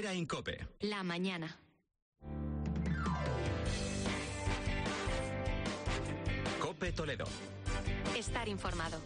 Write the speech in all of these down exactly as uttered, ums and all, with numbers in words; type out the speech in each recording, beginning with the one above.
Talavera en COPE. La mañana. COPE Toledo. Estar informado.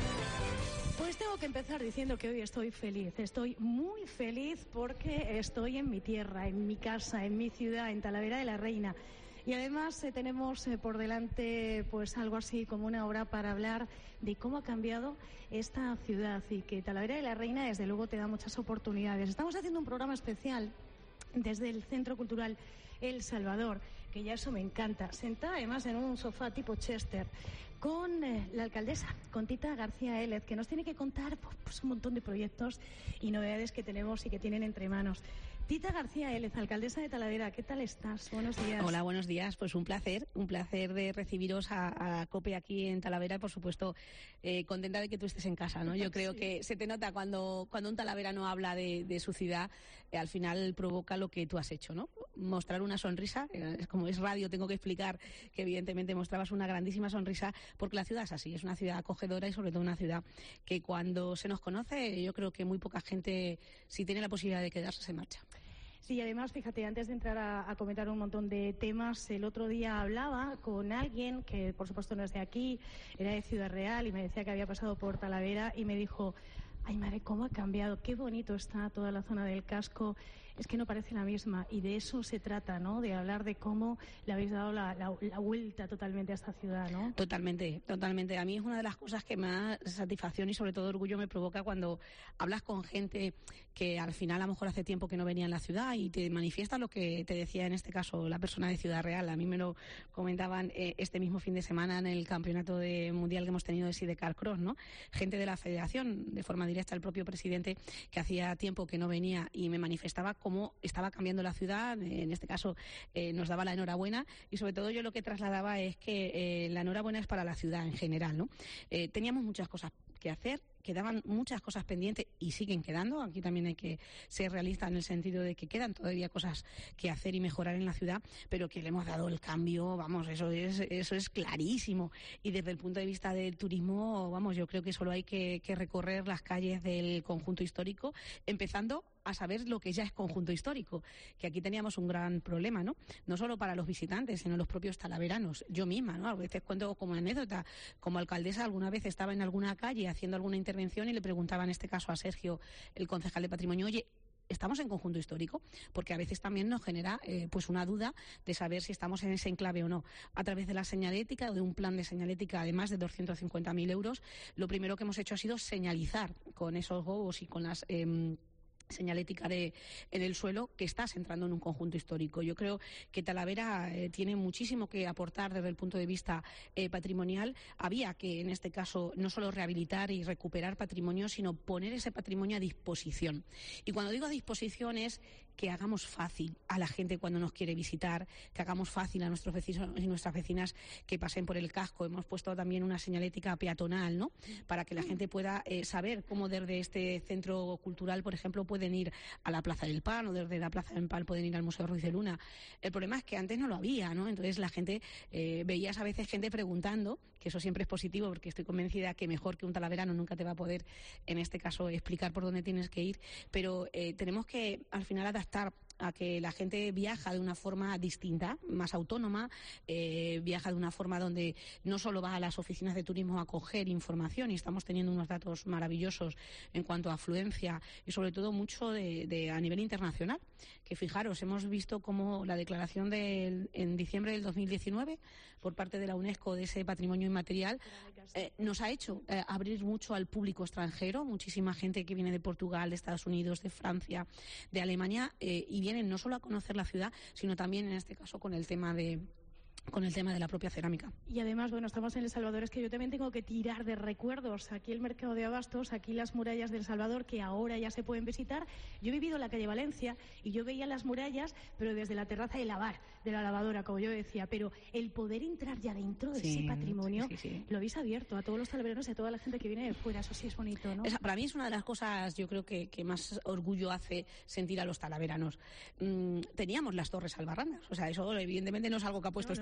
Pues tengo que empezar diciendo que hoy estoy feliz, estoy muy feliz porque estoy en mi tierra, en mi casa, en mi ciudad, en Talavera de la Reina. Y además eh, tenemos eh, por delante pues algo así como una hora para hablar de cómo ha cambiado esta ciudad y que Talavera de la Reina desde luego te da muchas oportunidades. Estamos haciendo un programa especial desde el Centro Cultural El Salvador, que ya eso me encanta, sentada además en un sofá tipo Chester, con eh, la alcaldesa, con Tita García Élez, que nos tiene que contar pues, un montón de proyectos y novedades que tenemos y que tienen entre manos. Tita García Élez, alcaldesa de Talavera, ¿qué tal estás? Buenos días. Hola, buenos días. Pues un placer, un placer de recibiros a, a COPE aquí en Talavera y, por supuesto, eh, contenta de que tú estés en casa, ¿no? Yo creo sí. que se te nota cuando, cuando un talaverano habla de, de su ciudad, eh, al final provoca lo que tú has hecho, ¿no? Mostrar una sonrisa, eh, como es radio, tengo que explicar que evidentemente mostrabas una grandísima sonrisa, porque la ciudad es así, es una ciudad acogedora y sobre todo una ciudad que cuando se nos conoce, yo creo que muy poca gente, si tiene la posibilidad de quedarse, se marcha. Sí, además, fíjate, antes de entrar a, a comentar un montón de temas, el otro día hablaba con alguien que, por supuesto, no es de aquí, era de Ciudad Real y me decía que había pasado por Talavera y me dijo: ay, madre, cómo ha cambiado, qué bonito está toda la zona del casco, es que no parece la misma. Y de eso se trata, ¿no? De hablar de cómo le habéis dado la, la, la vuelta totalmente a esta ciudad, ¿no? Totalmente, totalmente. A mí es una de las cosas que más satisfacción y sobre todo orgullo me provoca cuando hablas con gente que al final a lo mejor hace tiempo que no venía en la ciudad y te manifiesta lo que te decía en este caso la persona de Ciudad Real. A mí me lo comentaban eh, este mismo fin de semana en el campeonato de mundial que hemos tenido de Sidecar Cross, ¿no? Gente de la federación, de forma directa el propio presidente, que hacía tiempo que no venía y me manifestaba cómo estaba cambiando la ciudad. En este caso eh, nos daba la enhorabuena y sobre todo yo lo que trasladaba es que eh, la enhorabuena es para la ciudad en general, ¿no? Eh, teníamos muchas cosas que hacer, quedaban muchas cosas pendientes y siguen quedando. Aquí también hay que ser realista en el sentido de que quedan todavía cosas que hacer y mejorar en la ciudad, pero que le hemos dado el cambio, vamos, eso es eso es clarísimo. Y desde el punto de vista del turismo, vamos, yo creo que solo hay que, que recorrer las calles del conjunto histórico, empezando a saber lo que ya es conjunto histórico, que aquí teníamos un gran problema, ¿no? No solo para los visitantes, sino los propios talaveranos. Yo misma, ¿no? A veces cuento como anécdota, como alcaldesa alguna vez estaba en alguna calle haciendo alguna intervención y le preguntaba en este caso a Sergio, el concejal de Patrimonio: oye, ¿estamos en conjunto histórico? Porque a veces también nos genera eh, pues una duda de saber si estamos en ese enclave o no. A través de la señalética, de un plan de señalética de más de doscientos cincuenta mil euros, lo primero que hemos hecho ha sido señalizar con esos gobos y con las Eh, señalética de, en el suelo que estás entrando en un conjunto histórico. Yo creo que Talavera eh, tiene muchísimo que aportar desde el punto de vista eh, patrimonial. Había que, en este caso, no solo rehabilitar y recuperar patrimonio, sino poner ese patrimonio a disposición. Y cuando digo a disposición es que hagamos fácil a la gente cuando nos quiere visitar, que hagamos fácil a nuestros vecinos y nuestras vecinas que pasen por el casco. Hemos puesto también una señalética peatonal, ¿no? Para que la gente pueda eh, saber cómo desde este centro cultural, por ejemplo, puede pueden ir a la Plaza del Pan o desde la Plaza del Pan pueden ir al Museo Ruiz de Luna. El problema es que antes no lo había, ¿no? Entonces la gente, eh, veías a veces gente preguntando, que eso siempre es positivo porque estoy convencida que mejor que un talaverano nunca te va a poder, en este caso, explicar por dónde tienes que ir, pero eh, tenemos que al final adaptar a que la gente viaja de una forma distinta, más autónoma, eh, viaja de una forma donde no solo va a las oficinas de turismo a coger información, y estamos teniendo unos datos maravillosos en cuanto a afluencia y sobre todo mucho de, de a nivel internacional, que fijaros, hemos visto como la declaración de, en diciembre del dos mil diecinueve por parte de la UNESCO de ese patrimonio inmaterial eh, nos ha hecho eh, abrir mucho al público extranjero, muchísima gente que viene de Portugal, de Estados Unidos, de Francia, de Alemania, eh, y vienen no solo a conocer la ciudad, sino también en este caso con el tema de con el tema de la propia cerámica. Y además, bueno, estamos en El Salvador, es que yo también tengo que tirar de recuerdos. Aquí el mercado de abastos, aquí las murallas del Salvador, que ahora ya se pueden visitar. Yo he vivido en la calle Valencia y yo veía las murallas, pero desde la terraza de lavar, de la lavadora, como yo decía. Pero el poder entrar ya dentro de sí, ese patrimonio, sí, sí, sí. lo habéis abierto a todos los talaveranos y a toda la gente que viene de fuera. Eso sí es bonito, ¿no? Esa, para mí es una de las cosas, yo creo que, que más orgullo hace sentir a los talaveranos. Mm, teníamos las torres albarranas, o sea, eso evidentemente no es algo que ha puesto no, este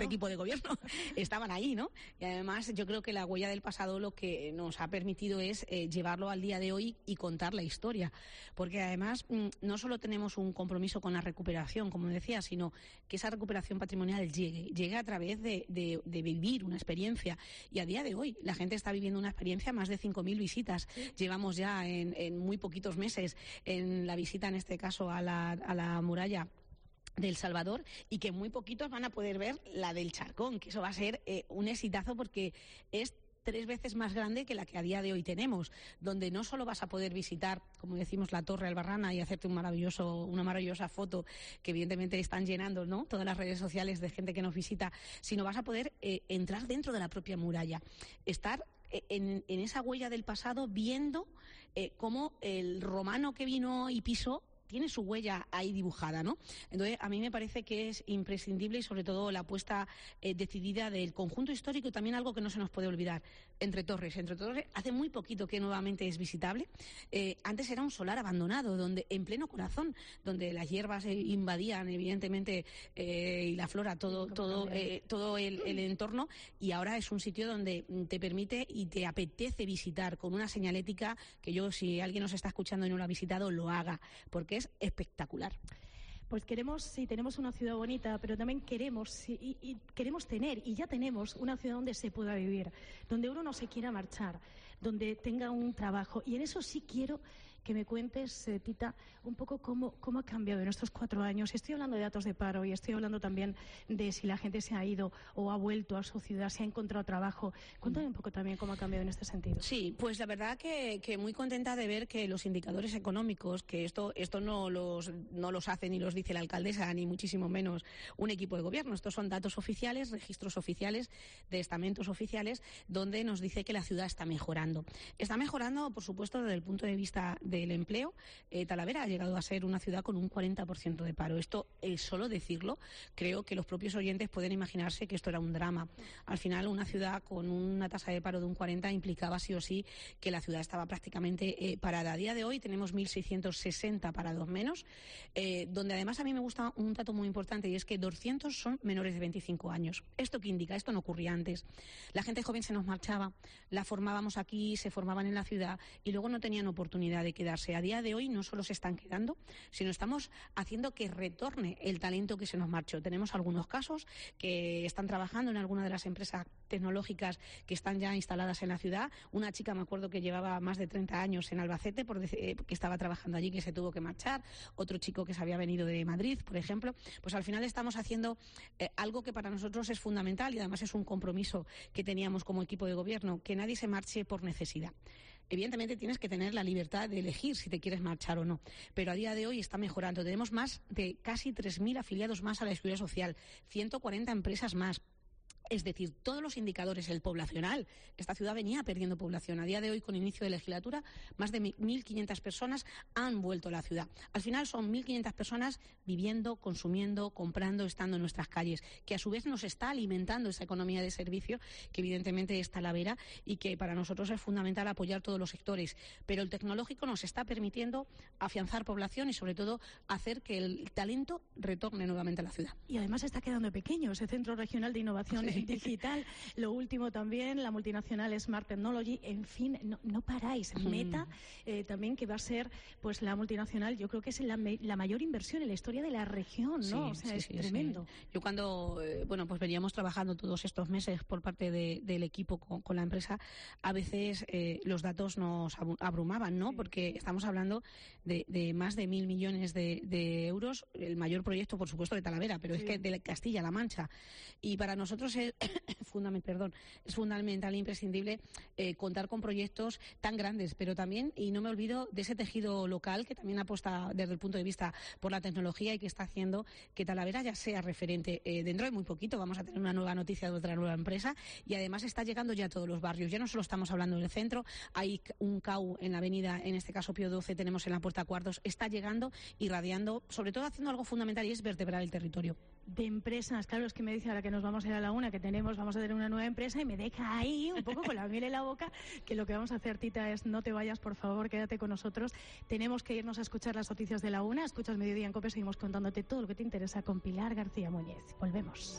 equipo de gobierno estaban ahí, ¿no? Y además yo creo que la huella del pasado lo que nos ha permitido es eh, llevarlo al día de hoy y contar la historia, porque además mm, no solo tenemos un compromiso con la recuperación, como decía, sino que esa recuperación patrimonial llegue, llegue a través de, de, de vivir una experiencia. Y a día de hoy la gente está viviendo una experiencia, más de cinco mil visitas. Sí. Llevamos ya en, en muy poquitos meses en la visita, en este caso, a la, a la muralla del Salvador, y que muy poquitos van a poder ver la del Charcón, que eso va a ser eh, un exitazo, porque es tres veces más grande que la que a día de hoy tenemos, donde no solo vas a poder visitar, como decimos, la Torre Albarrana y hacerte un maravilloso, una maravillosa foto que evidentemente están llenando, ¿no?, todas las redes sociales de gente que nos visita, sino vas a poder eh, entrar dentro de la propia muralla, estar en, en esa huella del pasado, viendo eh, cómo el romano que vino y pisó tiene su huella ahí dibujada, ¿no? Entonces, a mí me parece que es imprescindible, y sobre todo la apuesta eh, decidida del conjunto histórico, y también algo que no se nos puede olvidar, Entre Torres. Entre Torres hace muy poquito que nuevamente es visitable. Eh, antes era un solar abandonado, donde en pleno corazón, donde las hierbas eh, invadían, evidentemente, eh, y la flora, todo, todo, eh, todo el, el entorno, y ahora es un sitio donde te permite y te apetece visitar, con una señalética que yo, si alguien nos está escuchando y no lo ha visitado, lo haga, porque es espectacular. Pues queremos, sí, tenemos una ciudad bonita, pero también queremos y, y queremos tener, y ya tenemos, una ciudad donde se pueda vivir, donde uno no se quiera marchar, donde tenga un trabajo. Y en eso sí quiero que me cuentes, eh, Tita, un poco cómo, cómo ha cambiado en estos cuatro años. Estoy hablando de datos de paro y estoy hablando también de si la gente se ha ido o ha vuelto a su ciudad, si ha encontrado trabajo. Cuéntame un poco también cómo ha cambiado en este sentido. Sí, pues la verdad que, que muy contenta de ver que los indicadores económicos, que esto, esto no los, no los hace ni los dice la alcaldesa, ni muchísimo menos un equipo de gobierno. Estos son datos oficiales, registros oficiales, de estamentos oficiales, donde nos dice que la ciudad está mejorando. Está mejorando, por supuesto, desde el punto de vista del empleo. eh, Talavera ha llegado a ser una ciudad con un cuarenta por ciento de paro. Esto, eh, solo decirlo, creo que los propios oyentes pueden imaginarse que esto era un drama. Al final, una ciudad con una tasa de paro de un cuarenta implicaba sí o sí que la ciudad estaba prácticamente eh, parada. A día de hoy tenemos mil seiscientos sesenta parados menos, eh, donde además a mí me gusta un dato muy importante, y es que doscientos son menores de veinticinco años. ¿Esto qué indica? Esto no ocurría antes. La gente joven se nos marchaba, la formábamos aquí, se formaban en la ciudad y luego no tenían oportunidad de quedarse. A día de hoy no solo se están quedando, sino estamos haciendo que retorne el talento que se nos marchó. Tenemos algunos casos que están trabajando en alguna de las empresas tecnológicas que están ya instaladas en la ciudad. Una chica, me acuerdo, que llevaba más de treinta años en Albacete, por decir, eh, que estaba trabajando allí, que se tuvo que marchar. Otro chico que se había venido de Madrid, por ejemplo. Pues al final estamos haciendo eh, algo que para nosotros es fundamental, y además es un compromiso que teníamos como equipo de gobierno, que nadie se marche por necesidad. Evidentemente tienes que tener la libertad de elegir si te quieres marchar o no, pero a día de hoy está mejorando. Tenemos más de casi tres mil afiliados más a la Seguridad Social, ciento cuarenta empresas más. Es decir, todos los indicadores, el poblacional, esta ciudad venía perdiendo población. A día de hoy, con inicio de legislatura, más de mil quinientas personas han vuelto a la ciudad. Al final son mil quinientas personas viviendo, consumiendo, comprando, estando en nuestras calles, que a su vez nos está alimentando esa economía de servicio, que evidentemente es Talavera, y que para nosotros es fundamental apoyar todos los sectores. Pero el tecnológico nos está permitiendo afianzar población y, sobre todo, hacer que el talento retorne nuevamente a la ciudad. Y además está quedando pequeño ese Centro Regional de Innovación sí. digital. Lo último también, la multinacional Smart Technology. En fin, no, no paráis. Meta, eh, también, que va a ser pues la multinacional, yo creo que es la, la mayor inversión en la historia de la región, ¿no? Sí, o sea, sí, es sí, tremendo. Sí. Yo cuando, eh, bueno, pues veníamos trabajando todos estos meses por parte de, del equipo con, con la empresa, a veces eh, los datos nos abrumaban, ¿no? Sí. Porque estamos hablando de, de más de mil millones de, de euros, el mayor proyecto, por supuesto, de Talavera, pero sí. es que de Castilla-La Mancha. Y para nosotros es fundamental, perdón, es fundamental e imprescindible eh, contar con proyectos tan grandes, pero también, y no me olvido de ese tejido local que también apuesta desde el punto de vista por la tecnología y que está haciendo que Talavera ya sea referente. Eh, dentro de muy poquito vamos a tener una nueva noticia de otra nueva empresa, y además está llegando ya a todos los barrios. Ya no solo estamos hablando del centro, hay un C A U en la avenida, en este caso Pío doce, tenemos en la Puerta Cuartos, está llegando, irradiando, sobre todo haciendo algo fundamental, y es vertebrar el territorio. De empresas, claro, es que me dice ahora que nos vamos a ir a la una, que tenemos, vamos a tener una nueva empresa, y me deja ahí un poco con la miel en la boca, que lo que vamos a hacer, Tita, es no te vayas, por favor, quédate con nosotros. Tenemos que irnos a escuchar las noticias de la una. Escuchas Mediodía en COPE, seguimos contándote todo lo que te interesa con Pilar García Muñez. Volvemos.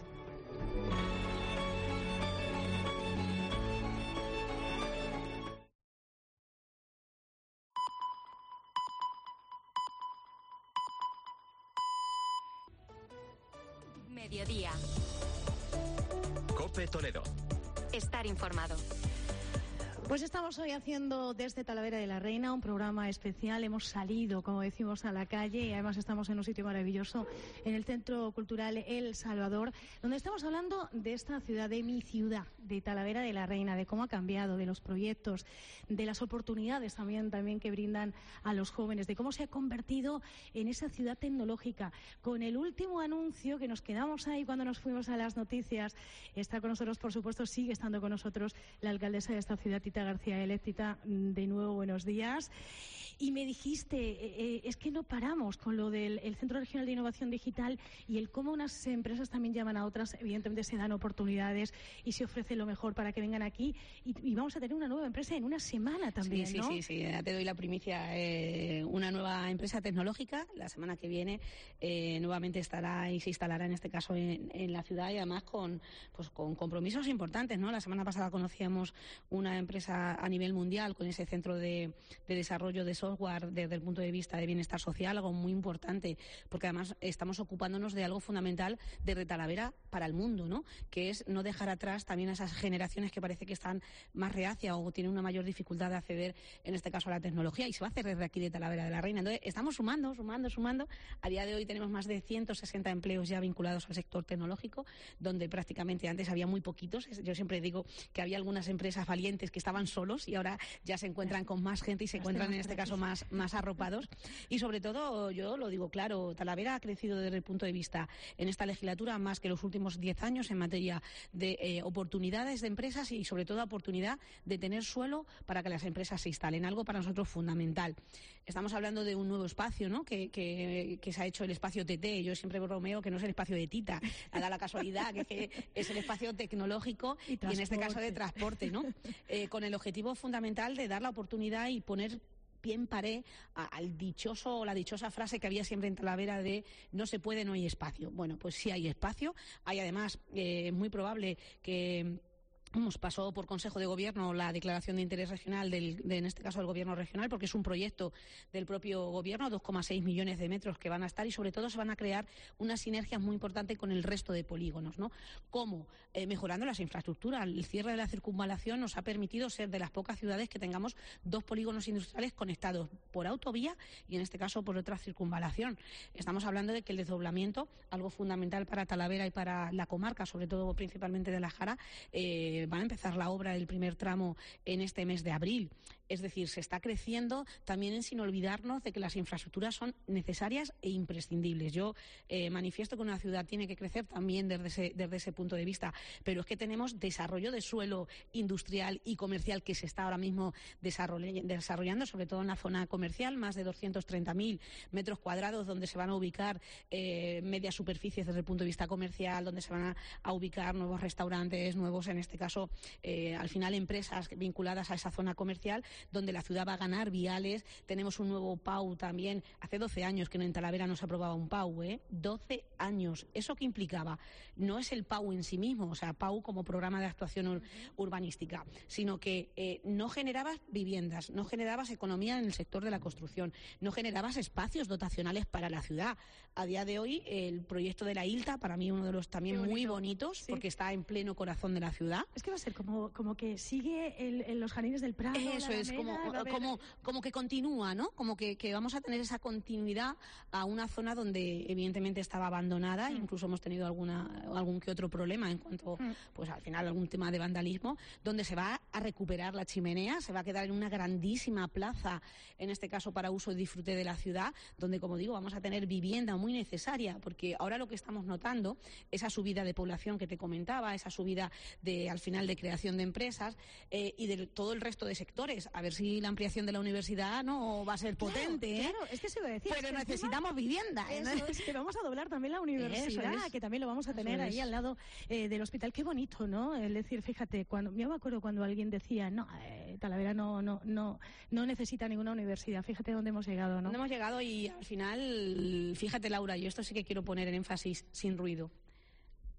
Mediodía. COPE Toledo. Estar informado. Pues estamos hoy haciendo desde Talavera de la Reina un programa especial. Hemos salido, como decimos, a la calle y además estamos en un sitio maravilloso, en el Centro Cultural El Salvador, donde estamos hablando de esta ciudad, de mi ciudad, de Talavera de la Reina, de cómo ha cambiado, de los proyectos, de las oportunidades también, también que brindan a los jóvenes, de cómo se ha convertido en esa ciudad tecnológica. Con el último anuncio que nos quedamos ahí cuando nos fuimos a las noticias, está con nosotros, por supuesto, sigue estando con nosotros la alcaldesa de esta ciudad, Tita García L. Tita, de nuevo buenos días. Y me dijiste, eh, es que no paramos con lo del el Centro Regional de Innovación Digital y el cómo unas empresas también llaman a otras, evidentemente se dan oportunidades y se ofrece lo mejor para que vengan aquí y, y vamos a tener una nueva empresa en una semana también, sí, ¿no? Sí, sí, sí, ya te doy la primicia. Eh, una nueva empresa tecnológica la semana que viene eh, nuevamente estará y se instalará en este caso en, en la ciudad y además con, pues, con compromisos importantes, ¿no? La semana pasada conocíamos una empresa a nivel mundial con ese centro de, de desarrollo de software desde el punto de vista de bienestar social, algo muy importante, porque además estamos ocupándonos de algo fundamental desde Talavera para el mundo, ¿no? Que es no dejar atrás también a esas generaciones que parece que están más reacias o tienen una mayor dificultad de acceder, en este caso, a la tecnología, y se va a hacer desde aquí de Talavera de la Reina. Entonces, estamos sumando, sumando, sumando. A día de hoy tenemos más de ciento sesenta empleos ya vinculados al sector tecnológico, donde prácticamente antes había muy poquitos. Yo siempre digo que había algunas empresas valientes que estaban solos y ahora ya se encuentran con más gente y se encuentran, en este caso, más, más arropados. Y sobre todo, yo lo digo claro, Talavera ha crecido desde el punto de vista, en esta legislatura, más que los últimos diez años en materia de eh, oportunidades de empresas y, sobre todo, oportunidad de tener suelo para que las empresas se instalen, algo para nosotros fundamental. Estamos hablando de un nuevo espacio, ¿no? Que, que, que se ha hecho el espacio T T. Yo siempre bromeo que no es el espacio de Tita, da la casualidad que, que es el espacio tecnológico y, y en este caso de transporte, ¿no? Eh, con el objetivo fundamental de dar la oportunidad y poner pie en pared al dichoso o la dichosa frase que había siempre en Talavera de no se puede, no hay espacio. Bueno, pues sí hay espacio. Hay además, eh, muy probable que Vamos, pasó por Consejo de Gobierno la declaración de interés regional, del, de, en este caso del Gobierno regional, porque es un proyecto del propio Gobierno, dos coma seis millones de metros que van a estar y sobre todo se van a crear unas sinergias muy importantes con el resto de polígonos, ¿no? ¿Cómo? Eh, mejorando las infraestructuras. El cierre de la circunvalación nos ha permitido ser de las pocas ciudades que tengamos dos polígonos industriales conectados por autovía y en este caso por otra circunvalación. Estamos hablando de que el desdoblamiento, algo fundamental para Talavera y para la comarca, sobre todo principalmente de la Jara, eh, va a empezar la obra del primer tramo en este mes de abril. Es decir, se está creciendo también sin olvidarnos de que las infraestructuras son necesarias e imprescindibles. Yo eh, manifiesto que una ciudad tiene que crecer también desde ese, desde ese punto de vista, pero es que tenemos desarrollo de suelo industrial y comercial que se está ahora mismo desarrollando, sobre todo en la zona comercial, más de doscientos treinta mil metros cuadrados donde se van a ubicar eh, medias superficies desde el punto de vista comercial, donde se van a, a ubicar nuevos restaurantes, nuevos, en este caso, eh, al final empresas vinculadas a esa zona comercial, donde la ciudad va a ganar viales. Tenemos un nuevo P A U también. Hace doce años que en Talavera no se aprobaba un P A U, ¿eh? doce años. ¿Eso qué implicaba? No es el P A U en sí mismo, o sea, P A U como programa de actuación ur urbanística, sino que eh, no generabas viviendas, no generabas economía en el sector de la construcción, no generabas espacios dotacionales para la ciudad. A día de hoy, el proyecto de la I L T A, para mí uno de los también bonito. muy bonitos, sí. porque está en pleno corazón de la ciudad. Es que va a ser como, como que sigue el, el los jardines del Prado. Eso es, como, como, como que continúa, ¿no? Como que, que vamos a tener esa continuidad a una zona donde evidentemente estaba abandonada, mm. incluso hemos tenido alguna, algún que otro problema en cuanto, mm. pues al final algún tema de vandalismo, donde se va a recuperar la chimenea, se va a quedar en una grandísima plaza, en este caso para uso y disfrute de la ciudad, donde, como digo, vamos a tener vivienda muy necesaria, porque ahora lo que estamos notando, esa subida de población que te comentaba, esa subida de, al final, de creación de empresas eh, y de todo el resto de sectores. A ver si la ampliación de la universidad no va a ser potente. Claro, ¿eh? claro, es que se iba a decir. Pero necesitamos tema, vivienda. Eso ¿no? es que vamos a doblar también la universidad, es. que también lo vamos a tener eso ahí es. al lado eh, del hospital. Qué bonito, ¿no? Es decir, fíjate, cuando yo me acuerdo cuando alguien decía, no, eh, Talavera no, no, no, no necesita ninguna universidad. Fíjate dónde hemos llegado, ¿no? Dónde hemos llegado y al final, fíjate, Laura, yo esto sí que quiero poner en énfasis sin ruido.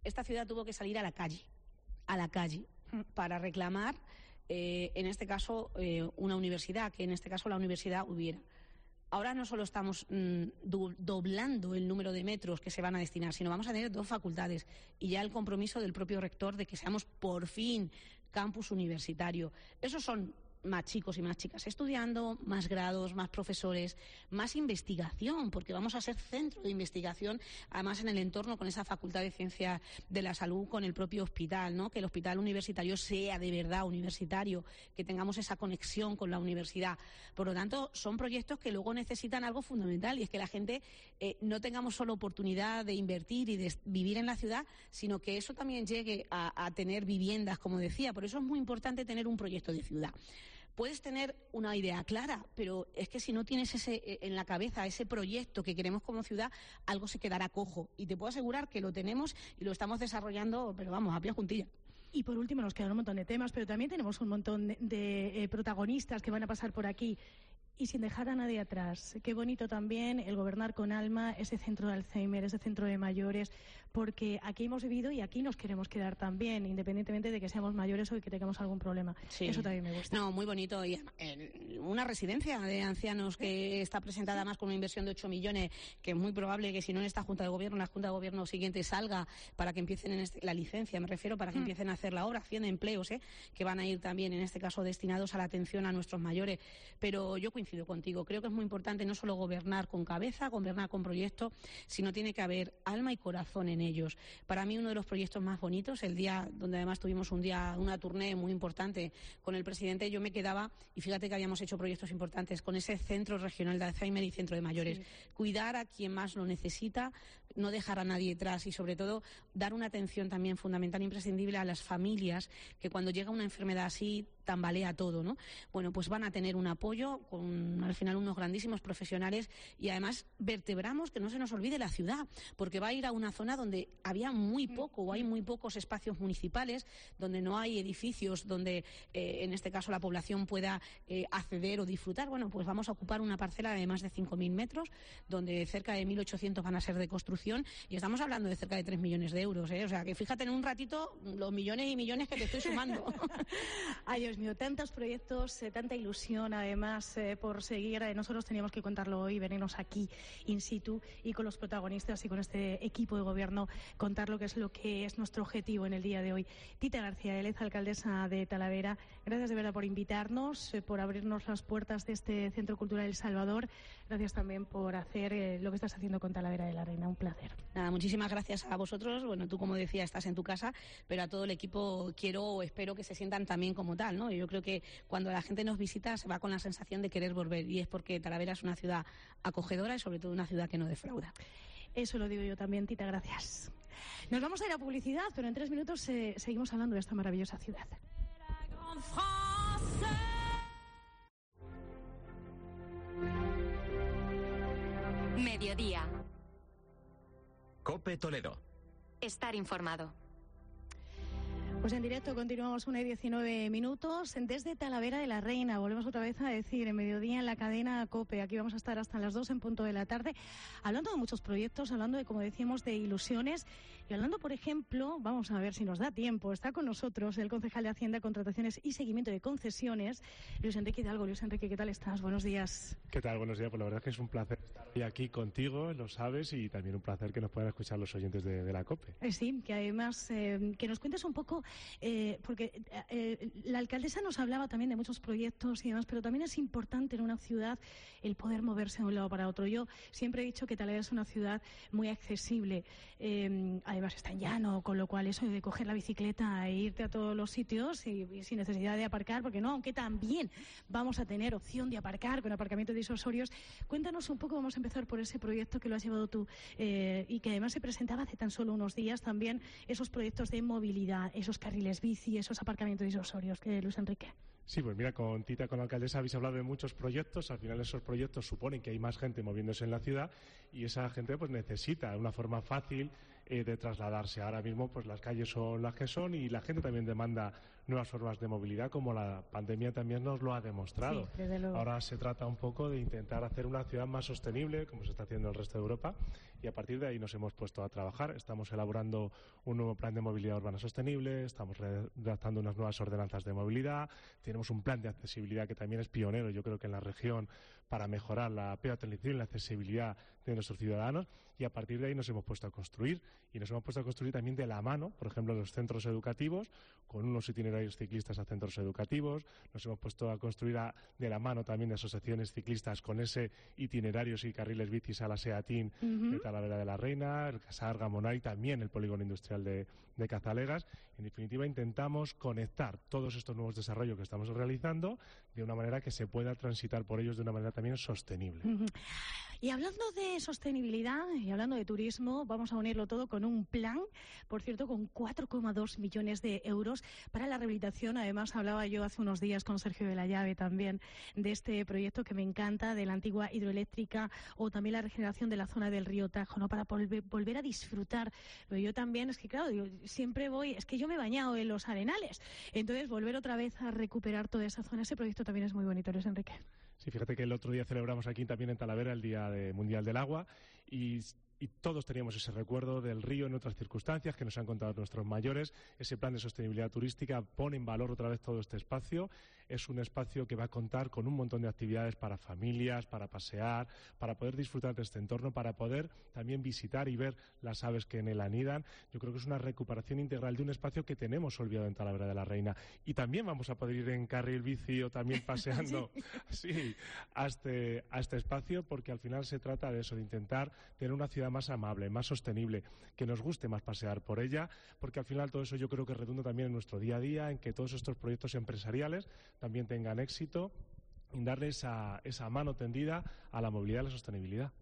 esta ciudad tuvo que salir a la calle, a la calle, para reclamar, eh, en este caso, eh, una universidad, que en este caso la universidad hubiera. Ahora no solo estamos mmm, do, doblando el número de metros que se van a destinar, sino vamos a tener dos facultades y ya el compromiso del propio rector de que seamos por fin campus universitario. Esos son más chicos y más chicas estudiando, más grados, más profesores, más investigación, porque vamos a ser centro de investigación, además en el entorno con esa Facultad de Ciencias de la Salud, con el propio hospital, ¿no? Que el hospital universitario sea de verdad universitario, que tengamos esa conexión con la universidad. Por lo tanto, son proyectos que luego necesitan algo fundamental, y es que la gente eh, no tengamos solo oportunidad de invertir y de vivir en la ciudad, sino que eso también llegue a, a tener viviendas, como decía. Por eso es muy importante tener un proyecto de ciudad. Puedes tener una idea clara, pero es que si no tienes ese en la cabeza ese proyecto que queremos como ciudad, algo se quedará cojo. Y te puedo asegurar que lo tenemos y lo estamos desarrollando, pero vamos, a pie juntilla. Y por último, nos quedan un montón de temas, pero también tenemos un montón de, de eh, protagonistas que van a pasar por aquí. Y sin dejar a nadie atrás. Qué bonito también el gobernar con alma ese centro de Alzheimer, ese centro de mayores, porque aquí hemos vivido y aquí nos queremos quedar también, independientemente de que seamos mayores o de que tengamos algún problema. Sí. Eso también me gusta. No, muy bonito. Y eh, una residencia de ancianos que está presentada más con una inversión de ocho millones, que es muy probable que si no en esta Junta de Gobierno, en la Junta de Gobierno siguiente salga para que empiecen en este, la licencia, me refiero, para que mm. empiecen a hacer la obra, cien empleos, ¿eh? que van a ir también, en este caso, destinados a la atención a nuestros mayores. Pero yo coincido contigo. Creo que es muy importante no solo gobernar con cabeza, gobernar con proyectos, sino tiene que haber alma y corazón en ellos. Para mí uno de los proyectos más bonitos, el día donde además tuvimos un día, una tournée muy importante con el presidente, yo me quedaba, y fíjate que habíamos hecho proyectos importantes con ese centro regional de Alzheimer y centro de mayores. Sí. Cuidar a quien más lo necesita, no dejar a nadie atrás y sobre todo dar una atención también fundamental, imprescindible a las familias, que cuando llega una enfermedad así tambalea todo, ¿no? Bueno, pues van a tener un apoyo con al final unos grandísimos profesionales, y además vertebramos que no se nos olvide la ciudad, porque va a ir a una zona donde había muy poco o hay muy pocos espacios municipales, donde no hay edificios donde eh, en este caso la población pueda eh, acceder o disfrutar. Bueno, pues vamos a ocupar una parcela de más de cinco mil metros, donde cerca de mil ochocientos van a ser de construcción, y estamos hablando de cerca de tres millones de euros, ¿eh? O sea, que fíjate en un ratito los millones y millones que te estoy sumando. Ay, Dios mío, tantos proyectos, eh, tanta ilusión, además, eh, por seguir. Eh, nosotros teníamos que contarlo hoy, venirnos aquí in situ y con los protagonistas y con este equipo de gobierno contar lo que es lo que es nuestro objetivo en el día de hoy. Tita García Vélez, alcaldesa de Talavera, gracias de verdad por invitarnos, eh, por abrirnos las puertas de este Centro Cultural El Salvador. Gracias también por hacer eh, lo que estás haciendo con Talavera de la Reina. Un placer. Nada, muchísimas gracias a vosotros. Bueno, tú, como decía, estás en tu casa, pero a todo el equipo quiero o espero que se sientan también como tal, ¿no? Yo creo que cuando la gente nos visita se va con la sensación de querer volver, y es porque Talavera es una ciudad acogedora y sobre todo una ciudad que no defrauda. Eso lo digo yo también, Tita, gracias. Nos vamos a ir a publicidad, pero en tres minutos eh, seguimos hablando de esta maravillosa ciudad. Mediodía. COPE Toledo. Estar informado. Pues en directo continuamos una y diecinueve minutos desde Talavera de la Reina. Volvemos otra vez a decir en mediodía en la cadena COPE. Aquí vamos a estar hasta las dos en punto de la tarde, hablando de muchos proyectos, hablando de, como decíamos, de ilusiones. Y hablando, por ejemplo, vamos a ver si nos da tiempo, está con nosotros el concejal de Hacienda, Contrataciones y Seguimiento de Concesiones, Luis Enrique Hidalgo. Luis Enrique, ¿qué tal estás? Buenos días. ¿Qué tal? Buenos días. Pues la verdad es que es un placer estar hoy aquí contigo, lo sabes, y también un placer que nos puedan escuchar los oyentes de, de la COPE. Eh, sí, que además eh, que nos cuentes un poco, eh, porque eh, la alcaldesa nos hablaba también de muchos proyectos y demás, pero también es importante en una ciudad el poder moverse de un lado para otro. Yo siempre he dicho que Talavera es una ciudad muy accesible, eh, además está en llano, con lo cual eso de coger la bicicleta e irte a todos los sitios y, y sin necesidad de aparcar, porque no, aunque también vamos a tener opción de aparcar con aparcamientos disuasorios. Cuéntanos un poco, vamos a empezar por ese proyecto que lo has llevado tú eh, y que además se presentaba hace tan solo unos días, también esos proyectos de movilidad, esos carriles bici, esos aparcamientos disuasorios. Eh, Luis Enrique. Sí, pues mira, con Tita, con la alcaldesa, habéis hablado de muchos proyectos. Al final esos proyectos suponen que hay más gente moviéndose en la ciudad y esa gente pues necesita de una forma fácil eh, de trasladarse. Ahora mismo pues las calles son las que son y la gente también demanda nuevas formas de movilidad, como la pandemia también nos lo ha demostrado. Sí, desde luego. Ahora se trata un poco de intentar hacer una ciudad más sostenible, como se está haciendo en el resto de Europa, y a partir de ahí nos hemos puesto a trabajar. Estamos elaborando un nuevo plan de movilidad urbana sostenible, estamos redactando unas nuevas ordenanzas de movilidad, tenemos un plan de accesibilidad que también es pionero, yo creo que en la región, para mejorar la peatonalización y la accesibilidad de nuestros ciudadanos, y a partir de ahí nos hemos puesto a construir, y nos hemos puesto a construir también de la mano, por ejemplo, los centros educativos, con unos itinerarios ciclistas a centros educativos, nos hemos puesto a construir a, de la mano también de asociaciones ciclistas con ese itinerarios y carriles bicis a la Seatín uh-huh. de Talavera de la Reina, el Casar Gamonal y también el polígono industrial de, de Cazalegas. En definitiva, intentamos conectar todos estos nuevos desarrollos que estamos realizando de una manera que se pueda transitar por ellos de una manera también sostenible. Uh-huh. Y hablando de sostenibilidad y hablando de turismo, vamos a unirlo todo con un plan, por cierto, con cuatro coma dos millones de euros para la rehabilitación. Además, hablaba yo hace unos días con Sergio de la Llave también de este proyecto que me encanta, de la antigua hidroeléctrica, o también la regeneración de la zona del río Tajo, ¿no? Para volver, volver a disfrutar. Pero yo también, es que claro, yo siempre voy, es que yo me he bañado en los arenales, entonces volver otra vez a recuperar toda esa zona, ese proyecto también es muy bonito, Luis Enrique. Sí, fíjate que el otro día celebramos aquí también en Talavera el Día de Mundial del Agua y, y todos teníamos ese recuerdo del río en otras circunstancias que nos han contado nuestros mayores. Ese plan de sostenibilidad turística pone en valor otra vez todo este espacio. Es un espacio que va a contar con un montón de actividades para familias, para pasear, para poder disfrutar de este entorno, para poder también visitar y ver las aves que en él anidan. Yo creo que es una recuperación integral de un espacio que tenemos olvidado en Talavera de la Reina. Y también vamos a poder ir en carril bici o también paseando sí. Sí, a, este, a este espacio, porque al final se trata de eso, de intentar tener una ciudad más amable, más sostenible, que nos guste más pasear por ella, porque al final todo eso yo creo que redunda también en nuestro día a día, en que todos estos proyectos empresariales también tengan éxito, en darle esa, esa mano tendida a la movilidad y la sostenibilidad.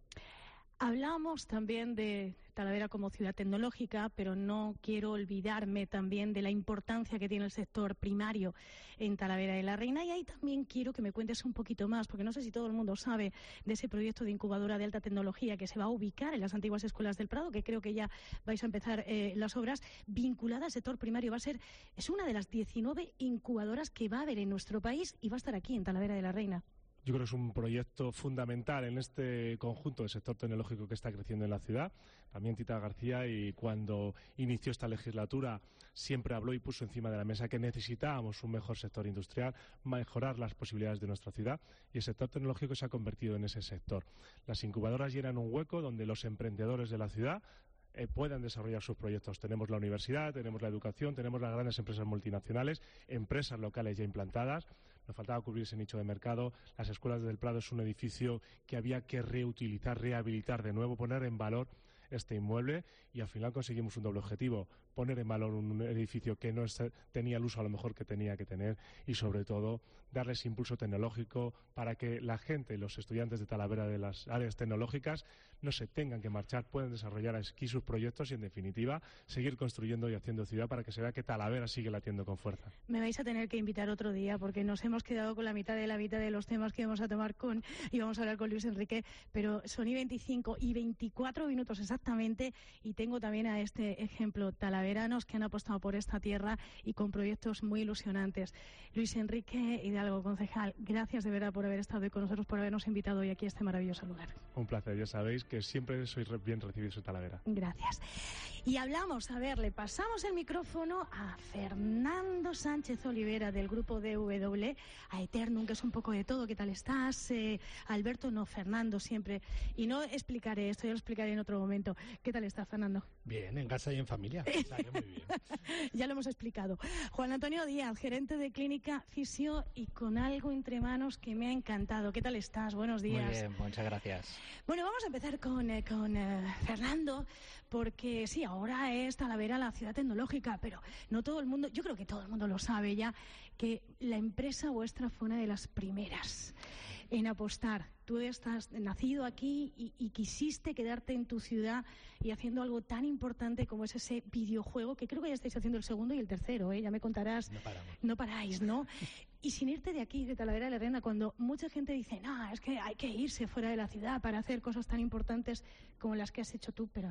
Hablamos también de Talavera como ciudad tecnológica, pero no quiero olvidarme también de la importancia que tiene el sector primario en Talavera de la Reina, y ahí también quiero que me cuentes un poquito más, porque no sé si todo el mundo sabe de ese proyecto de incubadora de alta tecnología que se va a ubicar en las antiguas escuelas del Prado, que creo que ya vais a empezar eh, las obras vinculada al sector primario. Va a ser, es una de las diecinueve incubadoras que va a haber en nuestro país y va a estar aquí en Talavera de la Reina. Yo creo que es un proyecto fundamental en este conjunto del sector tecnológico que está creciendo en la ciudad. También Tita García, y cuando inició esta legislatura, siempre habló y puso encima de la mesa que necesitábamos un mejor sector industrial, mejorar las posibilidades de nuestra ciudad, y el sector tecnológico se ha convertido en ese sector. Las incubadoras llenan un hueco donde los emprendedores de la ciudad Eh, puedan desarrollar sus proyectos. Tenemos la universidad, tenemos la educación, tenemos las grandes empresas multinacionales, empresas locales ya implantadas. Nos faltaba cubrir ese nicho de mercado. Las escuelas del Prado es un edificio que había que reutilizar, rehabilitar de nuevo, poner en valor este inmueble, y al final conseguimos un doble objetivo: poner en valor un edificio que no tenía el uso a lo mejor que tenía que tener, y sobre todo darles impulso tecnológico para que la gente, los estudiantes de Talavera de las áreas tecnológicas, no se tengan que marchar, pueden desarrollar aquí sus proyectos y, en definitiva, seguir construyendo y haciendo ciudad para que se vea que Talavera sigue latiendo con fuerza. Me vais a tener que invitar otro día, porque nos hemos quedado con la mitad de la mitad de los temas que vamos a tomar con y vamos a hablar con Luis Enrique, pero son y veinticinco y veinticuatro minutos exactamente, y tengo también a este ejemplo, talaveranos que han apostado por esta tierra y con proyectos muy ilusionantes. Luis Enrique Hidalgo, concejal, gracias de verdad por haber estado hoy con nosotros, por habernos invitado hoy aquí a este maravilloso lugar. Un placer, ya sabéis que siempre sois bien recibidos en Talavera. Gracias. Y hablamos, a ver, le pasamos el micrófono a Fernando Sánchez Olivera del grupo D W, a Eternum, que es un poco de todo. ¿Qué tal estás? Eh, Alberto, no, Fernando siempre. Y no explicaré esto, yo lo explicaré en otro momento. ¿Qué tal estás, Fernando? Bien, en casa y en familia. O sea, que muy bien. Ya lo hemos explicado. Juan Antonio Díaz, gerente de Clínica Fisio, y con algo entre manos que me ha encantado. ¿Qué tal estás? Buenos días. Muy bien, muchas gracias. Bueno, vamos a empezar con, eh, con eh, Fernando, porque sí, ahora es Talavera la ciudad tecnológica, pero no todo el mundo, yo creo que todo el mundo lo sabe ya, que la empresa vuestra fue una de las primeras en apostar. Tú estás nacido aquí y, y quisiste quedarte en tu ciudad y haciendo algo tan importante como es ese videojuego, que creo que ya estáis haciendo el segundo y el tercero, ¿eh? Ya me contarás. No paramos. No paráis, ¿no? Y sin irte de aquí, de Talavera de la Reina, cuando mucha gente dice, no, es que hay que irse fuera de la ciudad para hacer cosas tan importantes como las que has hecho tú, pero no.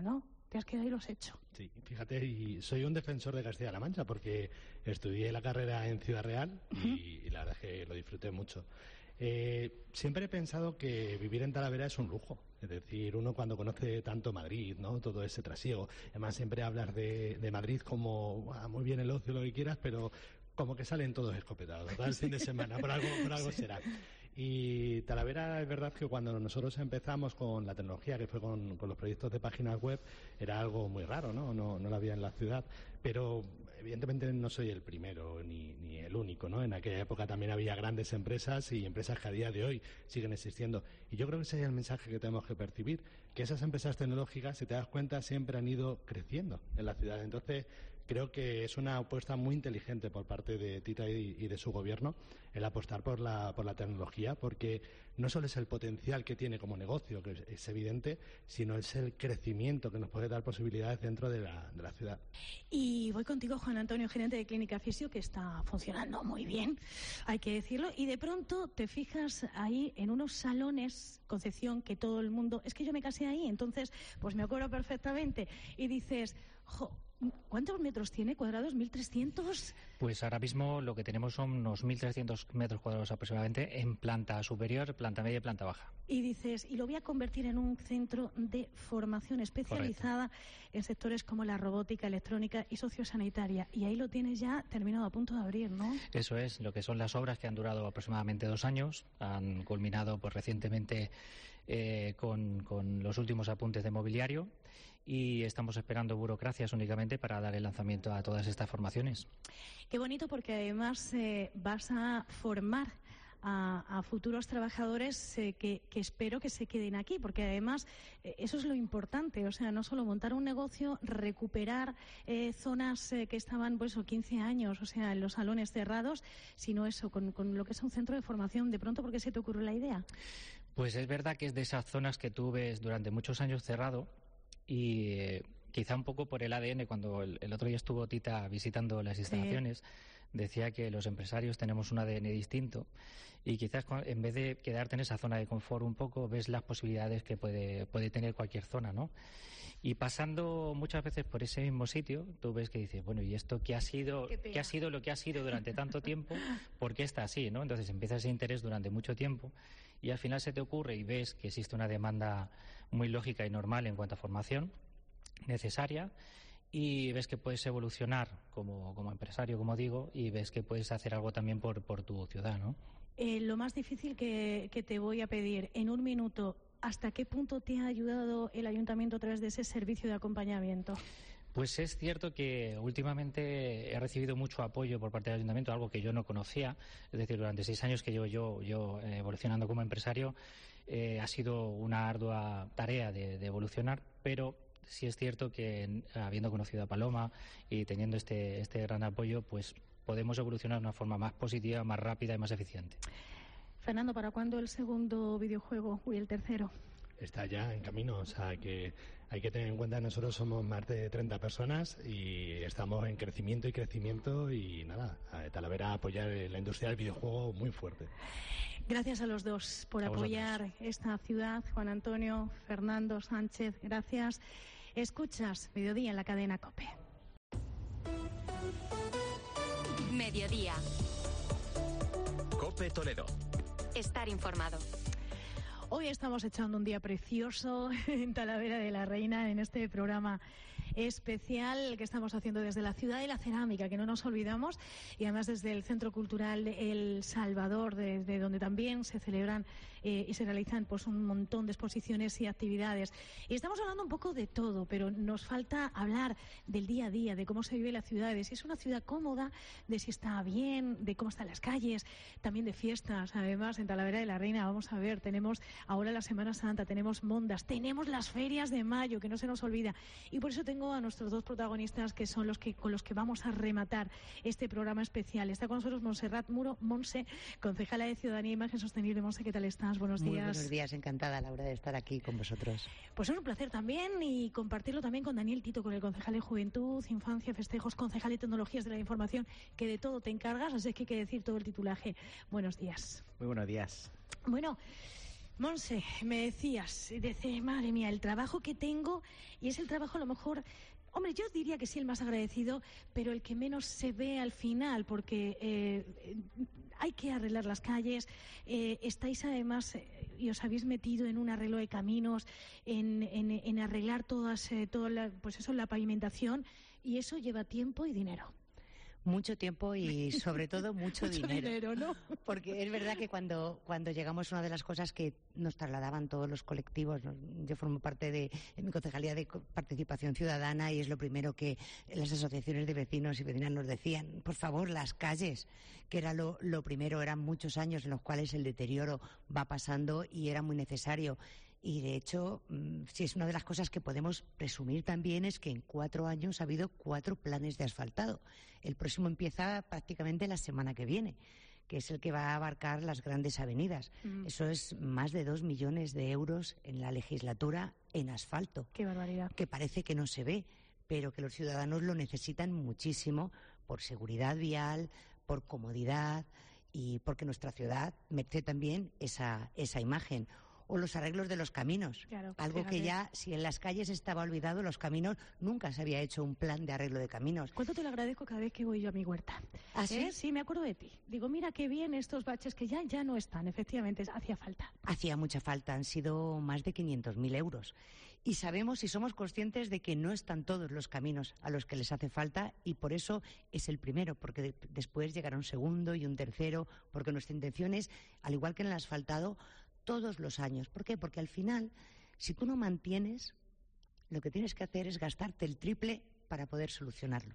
te has quedado y lo has hecho. Sí, fíjate, y soy un defensor de Castilla-La Mancha porque estudié la carrera en Ciudad Real y, uh-huh. y la verdad es que lo disfruté mucho. Eh, siempre he pensado que vivir en Talavera es un lujo. Es decir, uno cuando conoce tanto Madrid, ¿no? Todo ese trasiego. Además, siempre hablas de, de Madrid como ah, muy bien el ocio, lo que quieras, pero como que salen todos escopetados, ¿verdad? El fin de semana, por algo, por algo sí. será. Y Talavera, es verdad que cuando nosotros empezamos con la tecnología, que fue con, con los proyectos de páginas web, era algo muy raro, ¿no? No, no lo había en la ciudad, pero evidentemente no soy el primero ni, ni el único, ¿no? En aquella época también había grandes empresas y empresas que a día de hoy siguen existiendo. Y yo creo que ese es el mensaje que tenemos que percibir, que esas empresas tecnológicas, si te das cuenta, siempre han ido creciendo en la ciudad. Entonces, creo que es una apuesta muy inteligente por parte de Tita y, y de su gobierno el apostar por la, por la tecnología, porque no solo es el potencial que tiene como negocio, que es, es evidente, sino es el crecimiento que nos puede dar posibilidades dentro de la, de la ciudad. Y voy contigo, Juan Antonio, gerente de Clínica Fisio, que está funcionando muy bien, hay que decirlo, y de pronto te fijas ahí en unos salones, Concepción, que todo el mundo... Es que yo me casé ahí, entonces pues me acuerdo perfectamente, y dices... Jo, ¿cuántos metros tiene cuadrados? ¿mil trescientos? Pues ahora mismo lo que tenemos son unos mil trescientos metros cuadrados aproximadamente en planta superior, planta media y planta baja. Y dices, y lo voy a convertir en un centro de formación especializada Correcto. En sectores como la robótica, electrónica y sociosanitaria. Y ahí lo tienes ya terminado, a punto de abrir, ¿no? Eso es, lo que son las obras que han durado aproximadamente dos años, han culminado pues recientemente eh, con, con los últimos apuntes de mobiliario. Y estamos esperando burocracias únicamente para dar el lanzamiento a todas estas formaciones. Qué bonito, porque además eh, vas a formar a, a futuros trabajadores eh, que, que espero que se queden aquí, porque además eh, eso es lo importante, o sea, no solo montar un negocio, recuperar eh, zonas eh, que estaban pues quince años, o sea, en los salones cerrados, sino eso, con, con lo que es un centro de formación. De pronto, ¿por qué se te ocurrió la idea? Pues es verdad que es de esas zonas que tú ves durante muchos años cerrado. Y eh, quizá un poco por el A D N, cuando el, el otro día estuvo Tita visitando las instalaciones, sí. decía que los empresarios tenemos un A D N distinto y quizás en vez de quedarte en esa zona de confort un poco, ves las posibilidades que puede, puede tener cualquier zona, ¿no? Y pasando muchas veces por ese mismo sitio, tú ves que dices, bueno, ¿y esto qué ha sido, qué, qué ha sido lo que ha sido durante tanto tiempo? ¿Por qué está así, no? Entonces empieza ese interés durante mucho tiempo y al final se te ocurre y ves que existe una demanda muy lógica y normal en cuanto a formación necesaria y ves que puedes evolucionar como, como empresario, como digo, y ves que puedes hacer algo también por, por tu ciudad, ¿no? Eh, lo más difícil que, que te voy a pedir en un minuto, ¿hasta qué punto te ha ayudado el Ayuntamiento a través de ese servicio de acompañamiento? Pues es cierto que últimamente he recibido mucho apoyo por parte del Ayuntamiento, algo que yo no conocía. Es decir, durante seis años que llevo yo, yo eh, evolucionando como empresario, eh, ha sido una ardua tarea de, de evolucionar, pero sí es cierto que habiendo conocido a Paloma y teniendo este, este gran apoyo, pues podemos evolucionar de una forma más positiva, más rápida y más eficiente. Fernando, ¿para cuándo el segundo videojuego y el tercero? Está ya en camino, o sea que hay que tener en cuenta que nosotros somos más de treinta personas y estamos en crecimiento y crecimiento y nada, a Talavera apoyar la industria del videojuego muy fuerte. Gracias a los dos por apoyar esta ciudad, Juan Antonio, Fernando Sánchez, gracias. Escuchas Mediodía en la cadena COPE. Mediodía. COPE Toledo. Estar informado. Hoy estamos echando un día precioso en Talavera de la Reina, en este programa especial que estamos haciendo desde la Ciudad de la Cerámica, que no nos olvidamos, y además desde el Centro Cultural El Salvador, desde donde también se celebran eh, y se realizan pues un montón de exposiciones y actividades. Y estamos hablando un poco de todo, pero nos falta hablar del día a día, de cómo se vive la ciudad, de si es una ciudad cómoda, de si está bien, de cómo están las calles, también de fiestas. Además, en Talavera de la Reina, vamos a ver, tenemos ahora la Semana Santa, tenemos mondas, tenemos las ferias de mayo, que no se nos olvida. Y por eso tengo a nuestros dos protagonistas, que son los que con los que vamos a rematar este programa especial. Está con nosotros Montserrat Muro, Monse, concejala de Ciudadanía e Imagen Sostenible. Monse, ¿qué tal estás? Buenos días. Muy buenos días, encantada, Laura, de estar aquí con vosotros. Pues es un placer también, y compartirlo también con Daniel Tito, con el concejal de Juventud, Infancia, Festejos, concejal de Tecnologías de la Información, que de todo te encargas, así que hay que decir todo el titulaje. Buenos días. Muy buenos días. Bueno, Monse, me decías, decía, madre mía, el trabajo que tengo, y es el trabajo a lo mejor, hombre, yo diría que sí el más agradecido, pero el que menos se ve al final, porque eh, hay que arreglar las calles, eh, estáis además, eh, y os habéis metido en un arreglo de caminos, en, en, en arreglar todas, eh, toda la, pues eso, la pavimentación, y eso lleva tiempo y dinero. Mucho tiempo y sobre todo mucho, mucho dinero. dinero, ¿no? Porque es verdad que cuando, cuando llegamos, una de las cosas que nos trasladaban todos los colectivos, ¿no? Yo formo parte de en mi concejalía de participación ciudadana y es lo primero que las asociaciones de vecinos y vecinas nos decían, por favor, las calles, que era lo, lo primero, eran muchos años en los cuales el deterioro va pasando y era muy necesario. Y de hecho, sí, es una de las cosas que podemos presumir también es que en cuatro años ha habido cuatro planes de asfaltado. El próximo empieza prácticamente la semana que viene, que es el que va a abarcar las grandes avenidas. Mm. Eso es más de dos millones de euros en la legislatura en asfalto. ¡Qué barbaridad! Que parece que no se ve, pero que los ciudadanos lo necesitan muchísimo por seguridad vial, por comodidad y porque nuestra ciudad merece también esa, esa imagen. O los arreglos de los caminos, claro, algo fíjate. Que ya, si en las calles estaba olvidado, los caminos, nunca se había hecho un plan de arreglo de caminos. ¿Cuánto te lo agradezco cada vez que voy yo a mi huerta? ¿Ah, sí? ¿Eh? Sí, me acuerdo de ti. Digo, mira qué bien estos baches que ya, ya no están, efectivamente, hacía falta. Hacía mucha falta, han sido más de quinientos mil euros. Y sabemos y somos conscientes de que no están todos los caminos a los que les hace falta y por eso es el primero, porque de, después llegará un segundo y un tercero, porque nuestra intención es, al igual que en el asfaltado, todos los años. ¿Por qué? Porque al final, si tú no mantienes, lo que tienes que hacer es gastarte el triple para poder solucionarlo.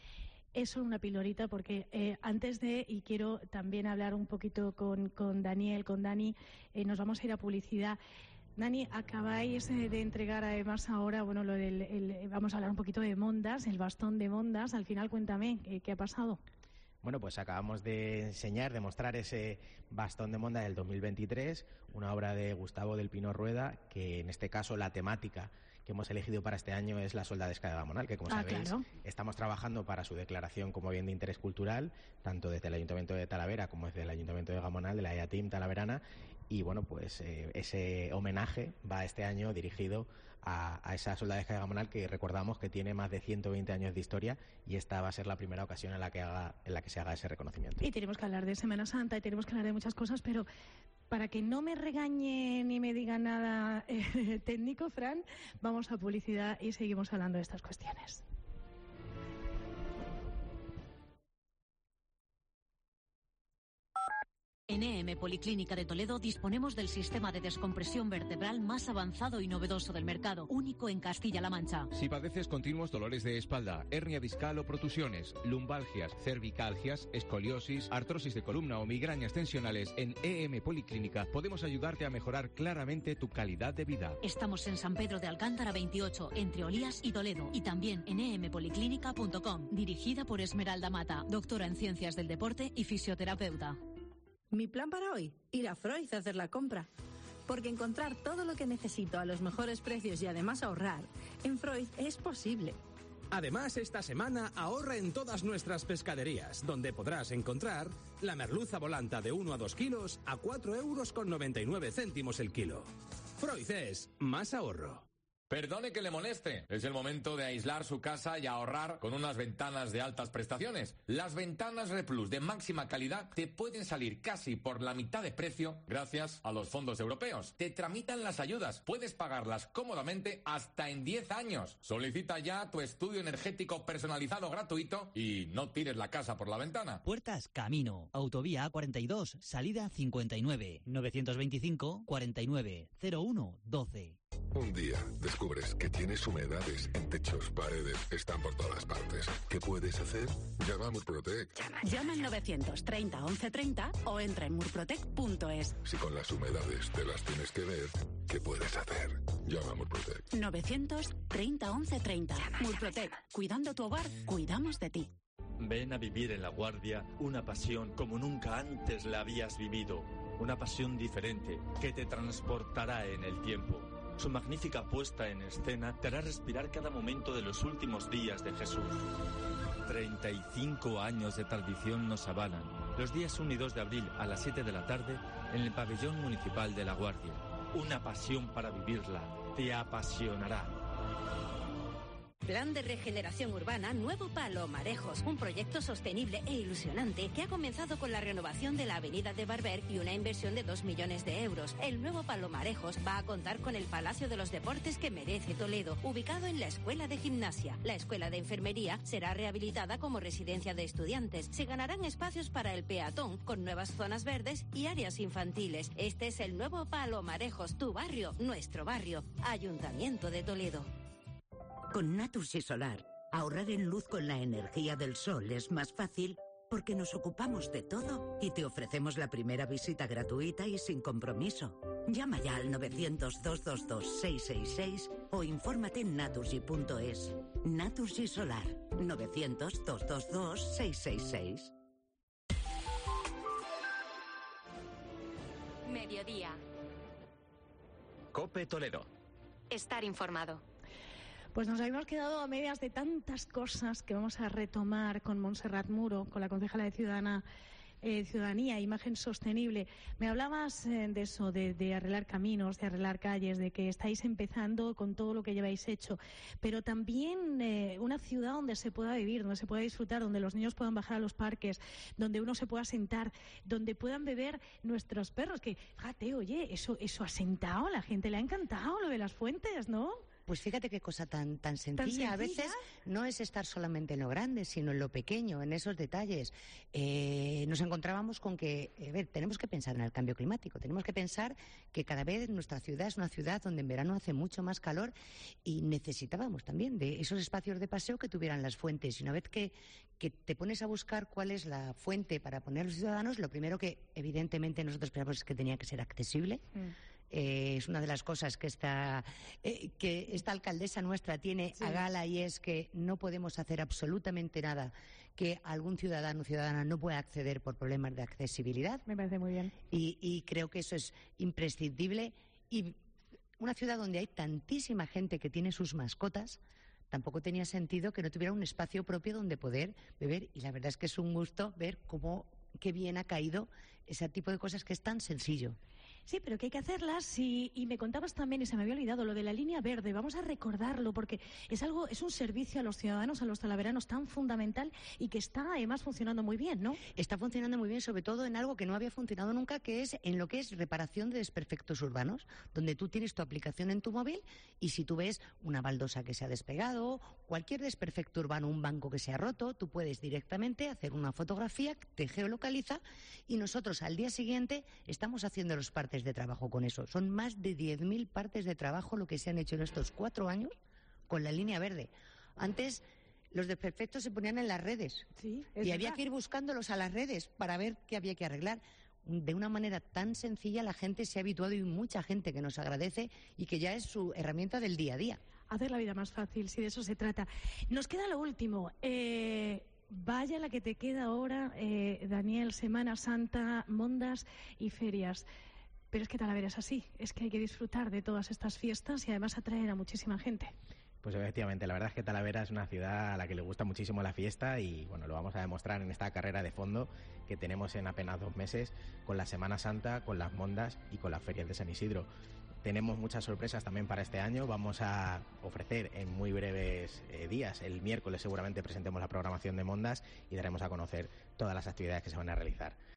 Eso una pilorita, porque eh, antes de, y quiero también hablar un poquito con, con Daniel, con Dani, eh, nos vamos a ir a publicidad. Dani, acabáis eh, de entregar además ahora, bueno, lo del, el, vamos a hablar un poquito de Mondas, el bastón de Mondas. Al final, cuéntame, ¿qué, qué ha pasado? Bueno, pues acabamos de enseñar, de mostrar ese bastón de Mondas del dos mil veintitrés, una obra de Gustavo del Pino Rueda, que en este caso la temática que hemos elegido para este año es la soldadesca de Gamonal, que como ah, sabéis claro. estamos trabajando para su declaración como bien de interés cultural, tanto desde el Ayuntamiento de Talavera como desde el Ayuntamiento de Gamonal, de la EATIM talaverana, y bueno, pues eh, ese homenaje va este año dirigido a, a esa soldadesca de Gamonal, que recordamos que tiene más de ciento veinte años de historia y esta va a ser la primera ocasión en la que haga, en la que se haga ese reconocimiento. Y tenemos que hablar de Semana Santa y tenemos que hablar de muchas cosas, pero para que no me regañe ni me diga nada eh, técnico, Fran, vamos a publicidad y seguimos hablando de estas cuestiones. En E M Policlínica de Toledo disponemos del sistema de descompresión vertebral más avanzado y novedoso del mercado, único en Castilla-La Mancha. Si padeces continuos dolores de espalda, hernia discal o protusiones, lumbalgias, cervicalgias, escoliosis, artrosis de columna o migrañas tensionales, en E M Policlínica podemos ayudarte a mejorar claramente tu calidad de vida. Estamos en San Pedro de Alcántara veintiocho, entre Olías y Toledo, y también en e m policlínica punto com, dirigida por Esmeralda Mata, doctora en Ciencias del Deporte y fisioterapeuta. Mi plan para hoy, ir a Freud a hacer la compra. Porque encontrar todo lo que necesito a los mejores precios y además ahorrar, en Freud es posible. Además, esta semana ahorra en todas nuestras pescaderías, donde podrás encontrar la merluza volanta de uno a dos kilos a cuatro euros con noventa y nueve céntimos el kilo. Freud es más ahorro. Perdone que le moleste, es el momento de aislar su casa y ahorrar con unas ventanas de altas prestaciones. Las ventanas Replus de máxima calidad te pueden salir casi por la mitad de precio gracias a los fondos europeos. Te tramitan las ayudas, puedes pagarlas cómodamente hasta en diez años. Solicita ya tu estudio energético personalizado gratuito y no tires la casa por la ventana. Puertas Camino, autovía A cuarenta y dos, salida cincuenta y nueve, novecientos veinticinco, cuarenta y nueve, cero uno, doce. Un día descubres que tienes humedades en techos, paredes, están por todas partes. ¿Qué puedes hacer? Llama a Murprotec. Llama, llama al novecientos treinta once treinta o entra en murprotec punto es. Si con las humedades te las tienes que ver, ¿qué puedes hacer? Llama a Murprotec. novecientos treinta once treinta. Llama, Murprotec. Llama. Cuidando tu hogar, cuidamos de ti. Ven a vivir en La Guardia una pasión como nunca antes la habías vivido. Una pasión diferente que te transportará en el tiempo. Su magnífica puesta en escena te hará respirar cada momento de los últimos días de Jesús. treinta y cinco años de tradición nos avalan. Los días uno y dos de abril a las siete de la tarde en el pabellón municipal de La Guardia. una pasión para vivirla. Te apasionará. Plan de regeneración urbana Nuevo Palomarejos, un proyecto sostenible e ilusionante que ha comenzado con la renovación de la avenida de Barber y una inversión de dos millones de euros. El Nuevo Palomarejos va a contar con el Palacio de los Deportes que merece Toledo, ubicado en la Escuela de Gimnasia. La Escuela de Enfermería será rehabilitada como residencia de estudiantes. Se ganarán espacios para el peatón, con nuevas zonas verdes y áreas infantiles. Este es el Nuevo Palomarejos, tu barrio, nuestro barrio. Ayuntamiento de Toledo. Con Naturgy Solar, ahorrar en luz con la energía del sol es más fácil porque nos ocupamos de todo y te ofrecemos la primera visita gratuita y sin compromiso. Llama ya al novecientos, doscientos veintidós, seiscientos sesenta y seis o infórmate en naturgy punto es. Naturgy Solar, novecientos, doscientos veintidós, seiscientos sesenta y seis. Mediodía. COPE Toledo. Estar informado. Pues nos habíamos quedado a medias de tantas cosas que vamos a retomar con Montserrat Muro, con la concejala de Ciudadana, eh, Ciudadanía e Imagen Sostenible. Me hablabas eh, de eso, de, de arreglar caminos, de arreglar calles, de que estáis empezando con todo lo que lleváis hecho, pero también eh, una ciudad donde se pueda vivir, donde se pueda disfrutar, donde los niños puedan bajar a los parques, donde uno se pueda sentar, donde puedan beber nuestros perros, que, fíjate, oye, eso, eso ha sentado, a la gente le ha encantado lo de las fuentes, ¿no? Pues fíjate qué cosa tan, tan sencilla. ¿Tan sencilla? A veces no es estar solamente en lo grande, sino en lo pequeño, en esos detalles. Eh, nos encontrábamos con que, a ver, tenemos que pensar en el cambio climático, tenemos que pensar que cada vez nuestra ciudad es una ciudad donde en verano hace mucho más calor y necesitábamos también de esos espacios de paseo que tuvieran las fuentes. Y una vez que, que te pones a buscar cuál es la fuente para poner a los ciudadanos, lo primero que evidentemente nosotros pensamos es que tenía que ser accesible. Mm. Eh, es una de las cosas que esta, eh, que esta alcaldesa nuestra tiene sí. a gala, y es que no podemos hacer absolutamente nada que algún ciudadano o ciudadana no pueda acceder por problemas de accesibilidad. Me parece muy bien. Y, y creo que eso es imprescindible. Y una ciudad donde hay tantísima gente que tiene sus mascotas, tampoco tenía sentido que no tuviera un espacio propio donde poder beber. Y la verdad es que es un gusto ver cómo, qué bien ha caído ese tipo de cosas que es tan sencillo. Sí, pero que hay que hacerlas y, y me contabas también, y se me había olvidado, lo de la línea verde. Vamos a recordarlo porque es algo, es un servicio a los ciudadanos, a los talaveranos tan fundamental y que está además funcionando muy bien, ¿no? Está funcionando muy bien, sobre todo en algo que no había funcionado nunca, que es en lo que es reparación de desperfectos urbanos, donde tú tienes tu aplicación en tu móvil y si tú ves una baldosa que se ha despegado, cualquier desperfecto urbano, un banco que se ha roto, tú puedes directamente hacer una fotografía, te geolocaliza y nosotros al día siguiente estamos haciendo los partes de trabajo con eso. Son más de diez mil partes de trabajo lo que se han hecho en estos cuatro años con la línea verde. Antes los desperfectos se ponían en las redes sí, y verdad. Había que ir buscándolos a las redes para ver qué había que arreglar. De una manera tan sencilla la gente se ha habituado y mucha gente que nos agradece y que ya es su herramienta del día a día. Hacer la vida más fácil, si de eso se trata. Nos queda lo último. Eh... Vaya la que te queda ahora, eh, Daniel, Semana Santa, mondas y ferias. Pero es que Talavera es así, es que hay que disfrutar de todas estas fiestas y además atraer a muchísima gente. Pues efectivamente, la verdad es que Talavera es una ciudad a la que le gusta muchísimo la fiesta y bueno, lo vamos a demostrar en esta carrera de fondo que tenemos en apenas dos meses con la Semana Santa, con las mondas y con las ferias de San Isidro. Tenemos muchas sorpresas también para este año. Vamos a ofrecer en muy breves eh, días, el miércoles seguramente presentemos la programación de mondas y daremos a conocer todas las actividades que se van a realizar.